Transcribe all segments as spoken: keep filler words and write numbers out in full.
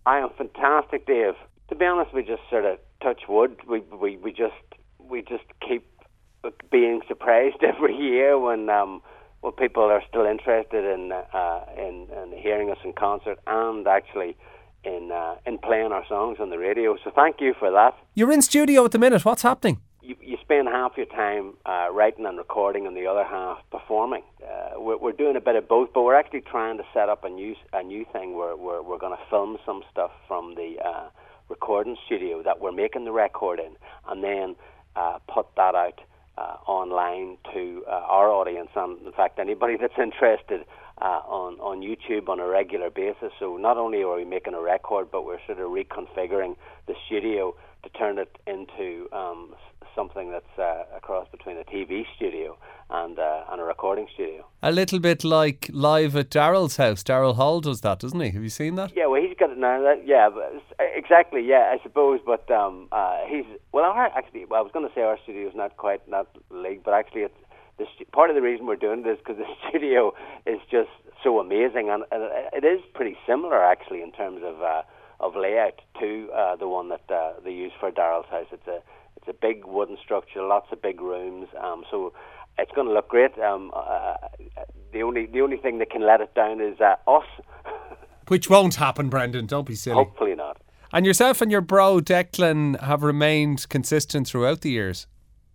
I am fantastic, Dave. To be honest, we just sort of touch wood. We we, we just we just keep being surprised every year when um, when people are still interested in uh, in, in hearing us in concert and actually in uh, in playing our songs on the radio. So thank you for that. You're in studio at the minute. What's happening? You, you spend half your time uh, writing and recording, and the other half performing. Uh, we're, we're doing a bit of both, but we're actually trying to set up a new a new thing where we're we're going to film some stuff from the uh, recording studio that we're making the record in, and then uh, put that out uh, online to uh, our audience, and in fact anybody that's interested uh, on on YouTube on a regular basis. So not only are we making a record, but we're sort of reconfiguring the studio to turn it into um, something that's uh, a cross between a T V studio and uh, and a recording studio. A little bit like live at Daryl's house. Daryl Hall does that, doesn't he? Have you seen that? Yeah, well, he's got it now. That, yeah, but exactly. Yeah, I suppose. But um, uh, he's well. Our, actually, well, I was going to say our studio is not quite not league, but actually, it's the stu- part of the reason we're doing this because the studio is just so amazing, and, and it is pretty similar actually in terms of uh, of layout to uh, the one that uh, they use for Daryl's house. It's a It's a big wooden structure, lots of big rooms. Um, so it's going to look great. Um, uh, the only the only thing that can let it down is uh, us. Which won't happen, Brendan. Don't be silly. Hopefully not. And yourself and your bro Declan have remained consistent throughout the years.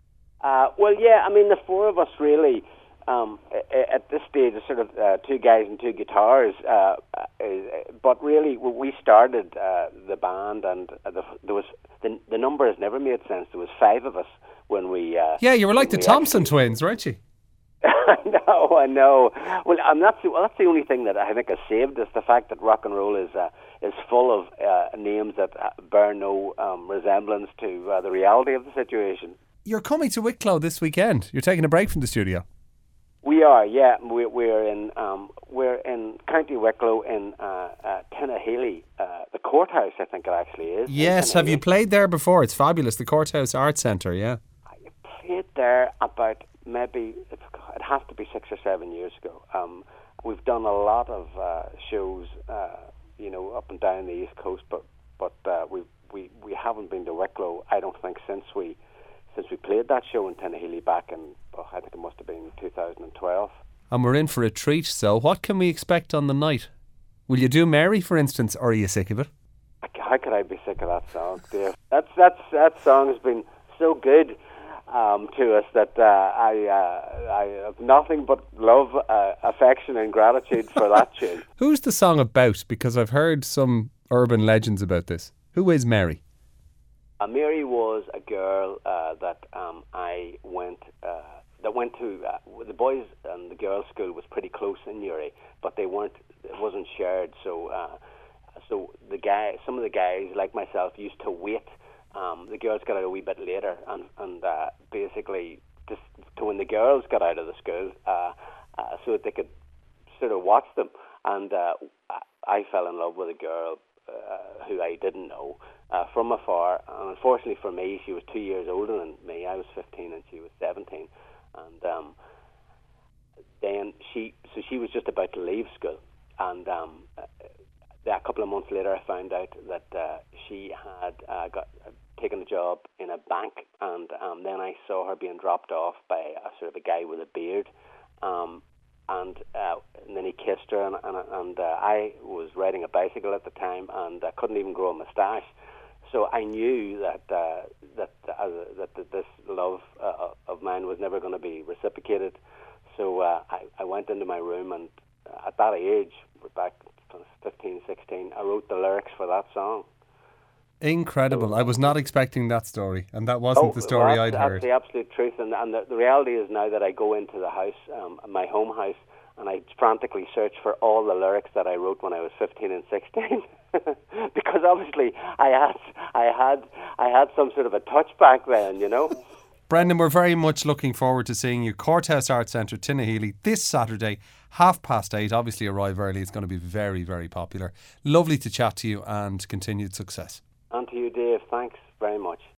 Uh, well, yeah. I mean, the four of us really. Um, at this stage, it's sort of uh, two guys and two guitars. Uh, uh, but really, we started uh, the band, and the, there was the, the number has never made sense. There was five of us when we. Uh, yeah, you were like the Thompson actually, twins, weren't you? I know, I know. Well, I'm not. Well, that's the only thing that I think has saved us. The fact that rock and roll is uh, is full of uh, names that bear no um, resemblance to uh, the reality of the situation. You're coming to Wicklow this weekend. You're taking a break from the studio. We are, yeah. We're, we're in um, we're in County Wicklow in uh, uh, Tinnahealy, uh, the courthouse. I think it actually is. Yes, have you played there before? It's fabulous, the Courthouse Arts Centre. Yeah. I played there about maybe it has to be six or seven years ago. Um, we've done a lot of uh, shows, uh, you know, up and down the East Coast, but but uh, we we we haven't been to Wicklow. I don't think since we. Since we played that show in Tinnahealy back in, oh, I think it must have been two thousand twelve. And we're in for a treat, so what can we expect on the night? Will you do Mary, for instance, or are you sick of it? How could I be sick of that song, Dave? That's, that's, that song has been so good um, to us that uh, I, uh, I have nothing but love, uh, affection and gratitude for that tune. Who's the song about? Because I've heard some urban legends about this. Who is Mary? Uh, Mary was a girl uh, that um, I went uh, that went to uh, the boys and the girls' school was pretty close in Newry, but they weren't. It wasn't shared. So, uh, so the guy, some of the guys like myself used to wait. Um, the girls got out a wee bit later, and and uh, basically just to when the girls got out of the school, uh, uh, so that they could sort of watch them. And uh, I fell in love with a girl uh, who I didn't know. Uh, from afar, and unfortunately for me, she was two years older than me. I was fifteen and she was seventeen, and um, then she, so she was just about to leave school, and um, a couple of months later, I found out that uh, she had uh, got uh, taken a job in a bank, and um, then I saw her being dropped off by a sort of a guy with a beard, um, and, uh, and then he kissed her, and, and, and uh, I was riding a bicycle at the time, and I couldn't even grow a moustache. So I knew that uh, that, uh, that that this love uh, of mine was never going to be reciprocated. So uh, I, I went into my room, and at that age, we're back fifteen, sixteen, I wrote the lyrics for that song. Incredible. So, I was not expecting that story, and that wasn't oh, the story well, I'd that's heard. That's the absolute truth, and, and the, the reality is now that I go into the house, um, my home house, and I frantically search for all the lyrics that I wrote when I was fifteen and sixteen. Because obviously I had I had I had some sort of a touch back then, you know. Brendan, we're very much looking forward to seeing you Courthouse Arts Centre, Tinnahealy, this Saturday, half past eight. Obviously arrive early. It's going to be very, very popular. Lovely to chat to you, and continued success. And to you, Dave. Thanks very much.